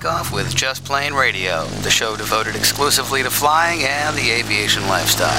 Takeoff with Just Plane Radio, the show devoted exclusively to flying and the aviation lifestyle.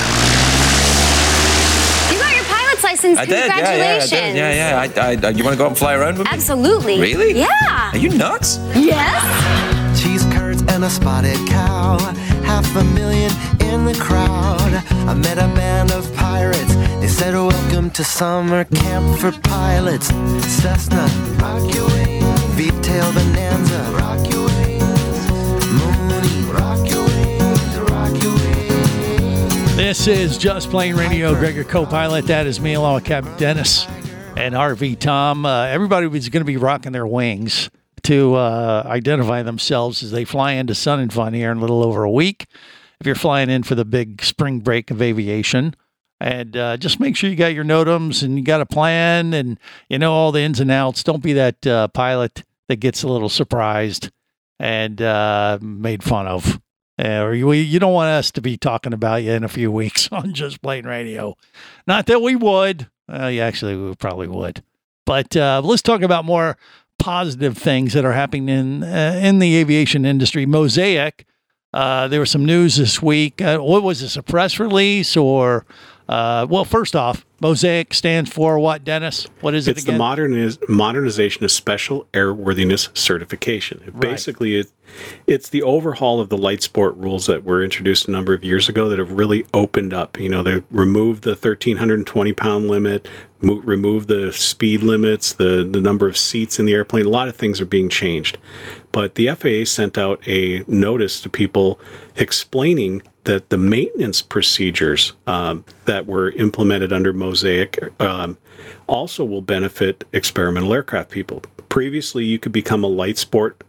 You got your pilot's license. I did. Congratulations. Yeah. You want to go out and fly around with me? Absolutely. Really? Yeah. Are you nuts? Yes. Cheese curds and a spotted cow, 500,000 in the crowd. I met a band of pirates. They said, welcome to summer camp for pilots. Cessna, rock your wings. V-tail Bonanza, rock your wings. Mooney, rock your wings, rock your wings. This is Just Plane Radio. Greg, your co-pilot. That is me, along with Captain Dennis and RV Tom. Everybody was going to be rocking their wings to identify themselves as they fly into Sun and Fun here in a little over a week. If you're flying in for the big spring break of aviation. And just make sure you got your NOTAMs and you got a plan and you know all the ins and outs. Don't be that pilot that gets a little surprised and made fun of. Or you don't want us to be talking about you in a few weeks on Just Plane Radio. Not that we would. Yeah, actually, we probably would. But let's talk about more positive things that are happening in the aviation industry. Mosaic, there was some news this week. What was this, a press release or... well, first off, Mosaic stands for what, Dennis? What is it again? It's the modernization of special airworthiness certification. Right. Basically, it's the overhaul of the light sport rules that were introduced a number of years ago that have really opened up. You know, they removed the 1,320-pound limit, removed the speed limits, the number of seats in the airplane. A lot of things are being changed. But the FAA sent out a notice to people explaining that the maintenance procedures that were implemented under Mosaic also will benefit experimental aircraft people. Previously, you could become a light sport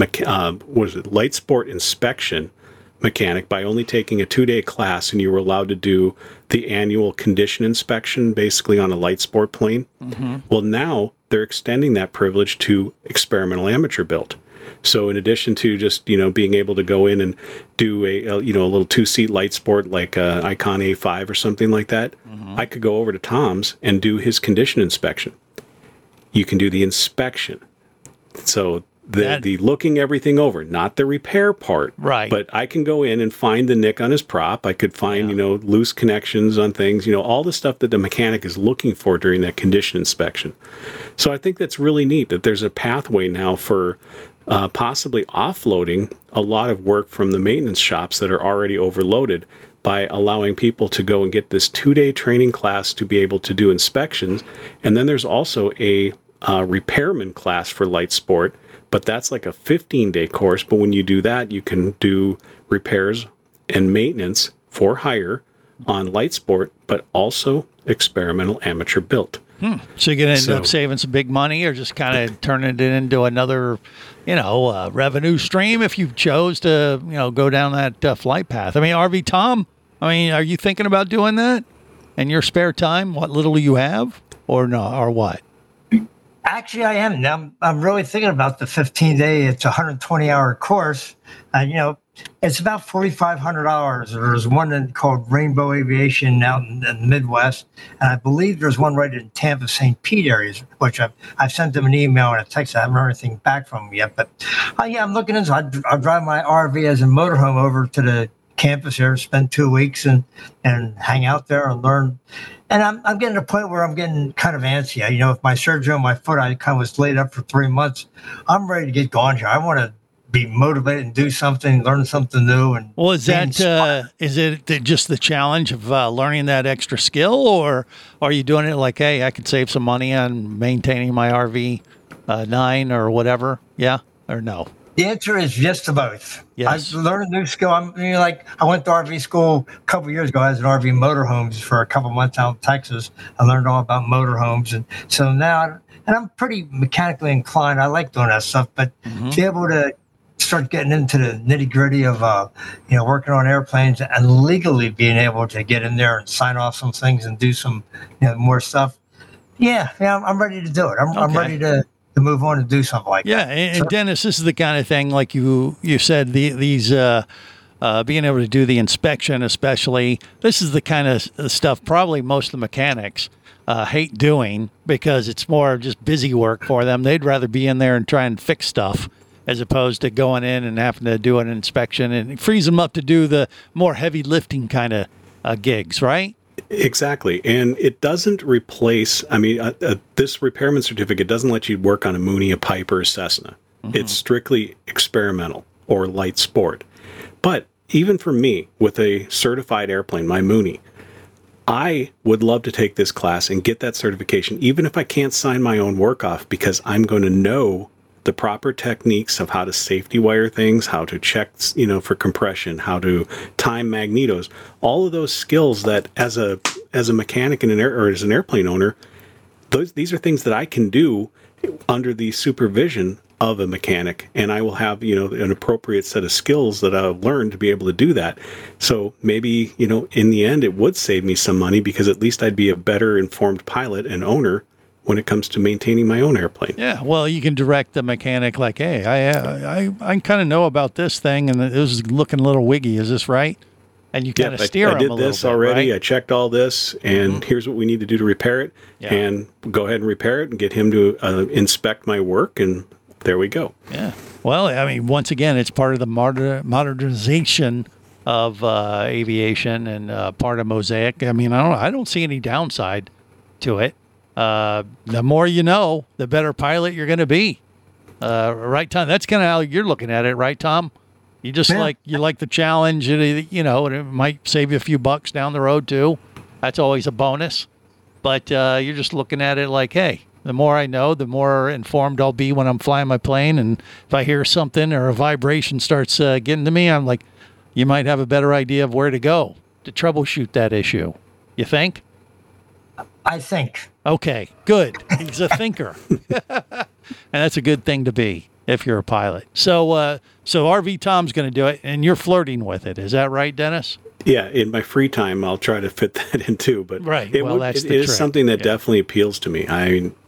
inspection mechanic by only taking a 2-day class, and you were allowed to do the annual condition inspection basically on a light sport plane. Mm-hmm. Well, now they're extending that privilege to experimental amateur built. So in addition to just, being able to go in and do a little 2-seat light sport like Icon A5 or something like that, mm-hmm. I could go over to Tom's and do his condition inspection. You can do the inspection. So the looking everything over, not the repair part. Right. But I can go in and find the nick on his prop. I could find, loose connections on things, all the stuff that the mechanic is looking for during that condition inspection. So I think that's really neat that there's a pathway now for possibly offloading a lot of work from the maintenance shops that are already overloaded by allowing people to go and get this 2-day training class to be able to do inspections. And then there's also a repairman class for light sport, but that's like a 15-day course. But when you do that, you can do repairs and maintenance for hire on light sport, but also experimental amateur built. So you're going to end up saving some big money or just kind of turning it into another, revenue stream if you chose to, go down that flight path. I mean, RV Tom, are you thinking about doing that in your spare time? What little you have or no, or what? Actually, I am. I'm really thinking about the 15-day, it's a 120-hour course. It's about $4,500. There's one called Rainbow Aviation out in the Midwest, and I believe there's one right in Tampa, St. Pete areas, which I've sent them an email and a text. I haven't heard anything back from them yet, but I'm looking into it. I'll drive my RV as a motorhome over to the campus here, spend 2 weeks and hang out there and learn. And I'm getting to a point where I'm getting kind of antsy. If my surgery on my foot, I kind of was laid up for 3 months. I'm ready to get going here. I want to be motivated and do something, learn something new. And well, is it just the challenge of learning that extra skill, or are you doing it like, hey, I could save some money on maintaining my RV 9 or whatever? Yeah or no? The answer is yes to both. Yes. I've learned a new skill. I went to RV school a couple of years ago as an RV motorhomes for a couple of months out in Texas. I learned all about motorhomes. And so now, and I'm pretty mechanically inclined. I like doing that stuff, but to be able to start getting into the nitty gritty of, working on airplanes and legally being able to get in there and sign off some things and do some, more stuff. Yeah, I'm ready to do it. I'm ready to move on and do something like that. Yeah, and Dennis, this is the kind of thing, like you said, these being able to do the inspection especially, this is the kind of stuff probably most of the mechanics hate doing because it's more just busy work for them. They'd rather be in there and try and fix stuff as opposed to going in and having to do an inspection, and it frees them up to do the more heavy lifting kind of gigs, right? Exactly. And it doesn't replace, this repairman certificate doesn't let you work on a Mooney, a Piper, a Cessna. It's strictly experimental or light sport. But even for me, with a certified airplane, my Mooney, I would love to take this class and get that certification, even if I can't sign my own work off, because I'm going to know the proper techniques of how to safety wire things, how to check, for compression, how to time magnetos, all of those skills that as a mechanic and as an airplane owner, these are things that I can do under the supervision of a mechanic, and I will have, an appropriate set of skills that I've learned to be able to do that. So maybe, in the end, it would save me some money, because at least I'd be a better informed pilot and owner when it comes to maintaining my own airplane. Yeah, well, you can direct the mechanic like, hey, I kind of know about this thing, and it was looking a little wiggy. Is this right? And you kind of steer them a little bit. I did this already. Right? I checked all this, and here's what we need to do to repair it. Yeah. And go ahead and repair it and get him to inspect my work, and there we go. Yeah. Well, once again, it's part of the modernization of aviation and part of Mosaic. I don't see any downside to it. The more you know, the better pilot you're going to be. Right, Tom? That's kind of how you're looking at it, right, Tom? You just like the challenge, and it might save you a few bucks down the road too. That's always a bonus. But you're just looking at it like, hey, the more I know, the more informed I'll be when I'm flying my plane. And if I hear something or a vibration starts getting to me, I'm like, you might have a better idea of where to go to troubleshoot that issue. You think? I think. Okay, good. He's a thinker. And that's a good thing to be if you're a pilot. So RV Tom's going to do it, and you're flirting with it. Is that right, Dennis? Yeah, in my free time, I'll try to fit that in too. But right. It is something that definitely appeals to me.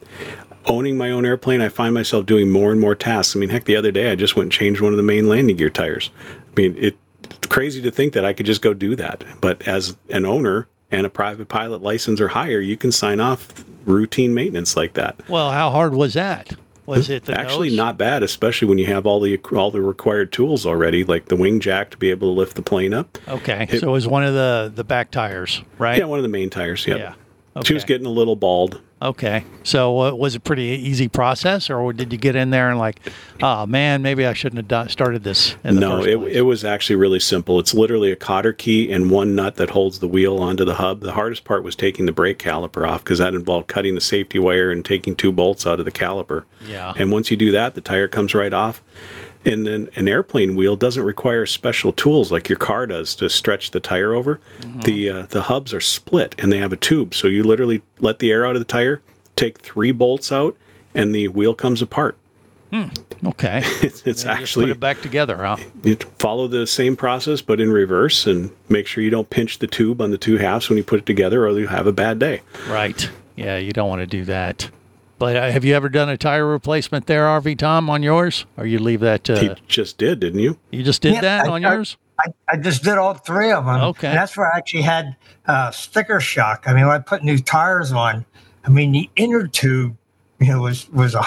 Owning my own airplane, I find myself doing more and more tasks. Heck, the other day I just went and changed one of the main landing gear tires. It's crazy to think that I could just go do that. But as an owner and a private pilot license or higher, you can sign off routine maintenance like that. Well, how hard was that? Was it actually not bad, especially when you have all the required tools already, like the wing jack to be able to lift the plane up. Okay, so it was one of the back tires, right? Yeah, one of the main tires. Yep. Yeah. Okay. She was getting a little bald. Okay, so was it pretty easy process, or did you get in there and like, oh man, maybe I shouldn't have started this in the first place? It was actually really simple. It's literally a cotter key and one nut that holds the wheel onto the hub. The hardest part was taking the brake caliper off, because that involved cutting the safety wire and taking 2 bolts out of the caliper. Yeah. And once you do that, the tire comes right off. And then an airplane wheel doesn't require special tools like your car does to stretch the tire over. Mm-hmm. The hubs are split, and they have a tube. So you literally let the air out of the tire, take 3 bolts out, and the wheel comes apart. Okay. It's actually put it back together, huh? You follow the same process, but in reverse, and make sure you don't pinch the tube on the 2 halves when you put it together, or you'll have a bad day. Right. Yeah, you don't want to do that. But have you ever done a tire replacement there, RV Tom, on yours? Or you leave that? You just did, didn't you? You just did that on yours? I just did all 3 of them. Okay. And that's where I actually had sticker shock. when I put new tires on, the inner tube, was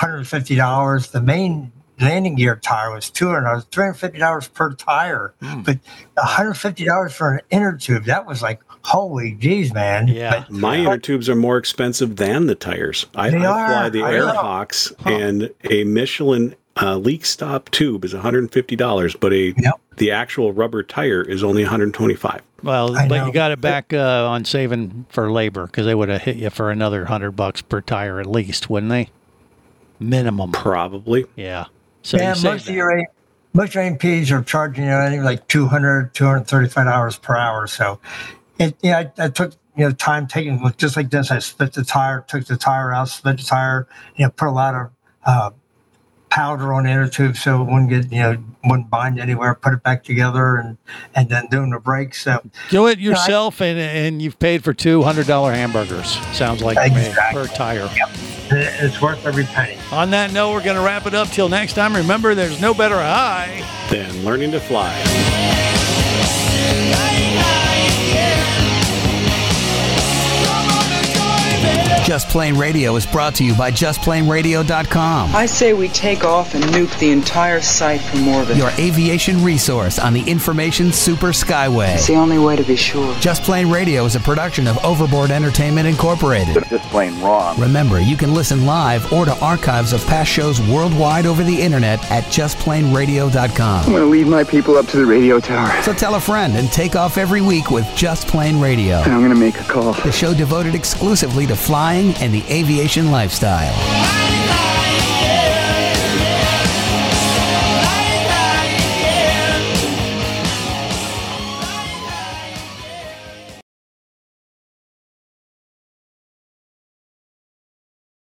$150. The main landing gear tire was $200, $350 per tire. But $150 for an inner tube, that was like, holy geez, man. Yeah. My inner tubes are more expensive than the tires. I fly the Airhawks, and a Michelin leak stop tube is $150, but the actual rubber tire is only $125. Well, but you got it back on saving for labor, because they would have hit you for another $100 per tire at least, wouldn't they? Minimum. Probably. Yeah. So most of your AMPs are charging anything like $235 per hour. So I took time taking, just like this. I split the tire, took the tire out, split the tire, put a lot of powder on the inner tube so it wouldn't bind anywhere, put it back together, and then doing the brakes. So do it yourself, and you've paid for $200 hamburgers. Sounds like per tire. Yep. It's worth every penny. On that note, we're going to wrap it up till next time. Remember, there's no better high than learning to fly. Just Plain Radio is brought to you by JustPlainRadio.com. I say we take off and nuke the entire site from orbit. Your aviation resource on the information super skyway. It's the only way to be sure. Just Plain Radio is a production of Overboard Entertainment Incorporated. Just plain wrong. Remember, you can listen live or to archives of past shows worldwide over the internet at JustPlainRadio.com. I'm going to lead my people up to the radio tower. So tell a friend and take off every week with Just Plain Radio. And I'm going to make a call. The show devoted exclusively to flying and the aviation lifestyle.